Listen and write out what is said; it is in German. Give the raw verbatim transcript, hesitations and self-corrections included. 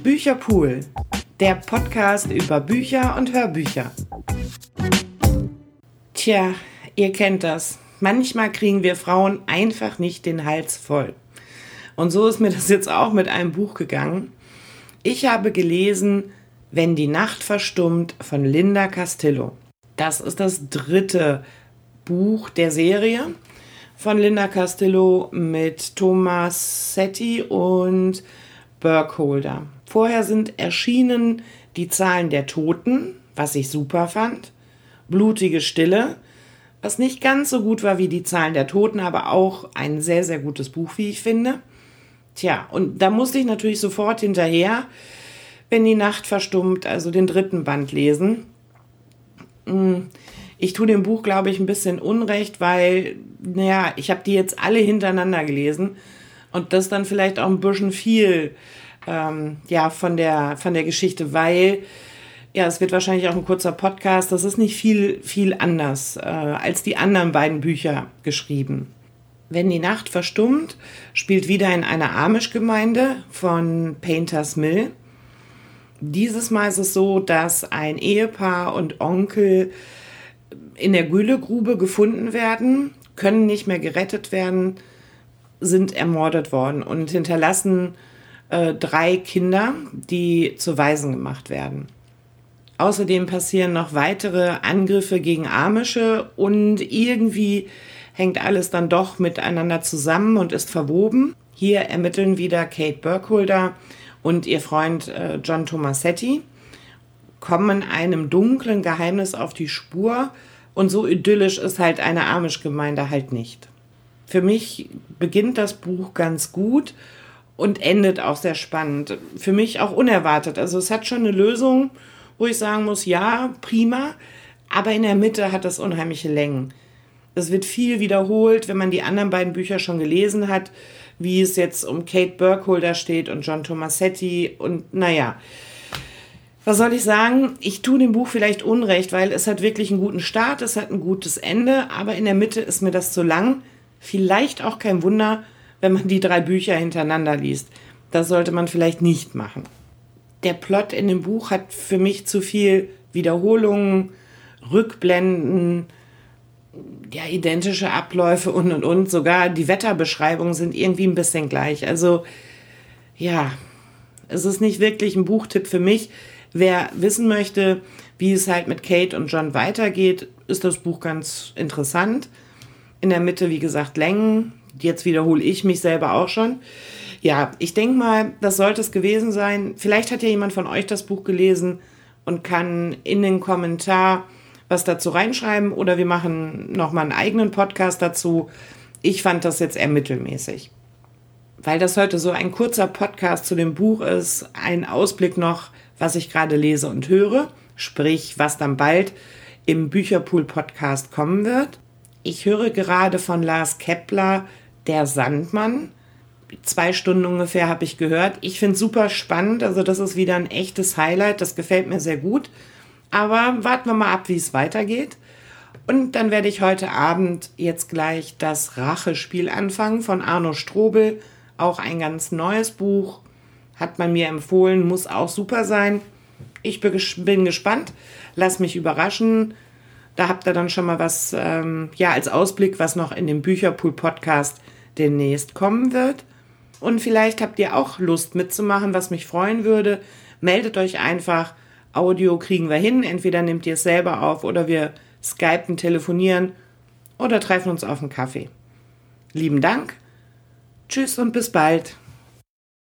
Bücherpool, der Podcast über Bücher und Hörbücher. Tja, ihr kennt das. Manchmal kriegen wir Frauen einfach nicht den Hals voll. Und so ist mir das jetzt auch mit einem Buch gegangen. Ich habe gelesen Wenn die Nacht verstummt von Linda Castillo. Das ist das dritte Buch der Serie von Linda Castillo mit Tomasetti und Burkholder. Vorher sind erschienen Die Zahlen der Toten, was ich super fand, Blutige Stille, was nicht ganz so gut war wie Die Zahlen der Toten, aber auch ein sehr, sehr gutes Buch, wie ich finde. Tja, und da musste ich natürlich sofort hinterher, Wenn die Nacht verstummt, also den dritten Band lesen. Ich tue dem Buch, glaube ich, ein bisschen Unrecht, weil, naja, ich habe die jetzt alle hintereinander gelesen und das dann vielleicht auch ein bisschen viel ähm, ja, von der, von der Geschichte, weil, ja, es wird wahrscheinlich auch ein kurzer Podcast, das ist nicht viel, viel anders äh, als die anderen beiden Bücher geschrieben. Wenn die Nacht verstummt, spielt wieder in einer Amish-Gemeinde von Painters Mill. Dieses Mal ist es so, dass ein Ehepaar und Onkel in der Güllegrube gefunden werden, können nicht mehr gerettet werden, sind ermordet worden und hinterlassen äh, drei Kinder, die zu Waisen gemacht werden. Außerdem passieren noch weitere Angriffe gegen Amische und irgendwie hängt alles dann doch miteinander zusammen und ist verwoben. Hier ermitteln wieder Kate Burkholder und ihr Freund äh, John Tomasetti, kommen einem dunklen Geheimnis auf die Spur und so idyllisch ist halt eine Amish-Gemeinde halt nicht. Für mich beginnt das Buch ganz gut und endet auch sehr spannend. Für mich auch unerwartet. Also es hat schon eine Lösung, wo ich sagen muss, ja, prima, aber in der Mitte hat das unheimliche Längen. Es wird viel wiederholt, wenn man die anderen beiden Bücher schon gelesen hat, wie es jetzt um Kate Burkholder steht und John Tomasetti und naja, was soll ich sagen? Ich tue dem Buch vielleicht Unrecht, weil es hat wirklich einen guten Start, es hat ein gutes Ende, aber in der Mitte ist mir das zu lang. Vielleicht auch kein Wunder, wenn man die drei Bücher hintereinander liest. Das sollte man vielleicht nicht machen. Der Plot in dem Buch hat für mich zu viel Wiederholungen, Rückblenden, ja, identische Abläufe und und und. Sogar die Wetterbeschreibungen sind irgendwie ein bisschen gleich. Also, ja, es ist nicht wirklich ein Buchtipp für mich. Wer wissen möchte, wie es halt mit Kate und John weitergeht, ist das Buch ganz interessant. In der Mitte, wie gesagt, Längen. Jetzt wiederhole ich mich selber auch schon. Ja, ich denke mal, das sollte es gewesen sein. Vielleicht hat ja jemand von euch das Buch gelesen und kann in den Kommentar was dazu reinschreiben oder wir machen nochmal einen eigenen Podcast dazu. Ich fand das jetzt eher mittelmäßig. Weil das heute so ein kurzer Podcast zu dem Buch ist, ein Ausblick noch, was ich gerade lese und höre, sprich, was dann bald im Bücherpool-Podcast kommen wird. Ich höre gerade von Lars Kepler Der Sandmann. Zwei Stunden ungefähr habe ich gehört. Ich finde es super spannend, also das ist wieder ein echtes Highlight, das gefällt mir sehr gut. Aber warten wir mal ab, wie es weitergeht. Und dann werde ich heute Abend jetzt gleich das Rachespiel anfangen von Arno Strobel. Auch ein ganz neues Buch. Hat man mir empfohlen, muss auch super sein. Ich bin gespannt. Lass mich überraschen. Da habt ihr dann schon mal was, ähm, ja, als Ausblick, was noch in dem Bücherpool-Podcast demnächst kommen wird. Und vielleicht habt ihr auch Lust mitzumachen, was mich freuen würde. Meldet euch einfach. Audio kriegen wir hin, entweder nehmt ihr es selber auf oder wir skypen, telefonieren oder treffen uns auf einen Kaffee. Lieben Dank, tschüss und bis bald.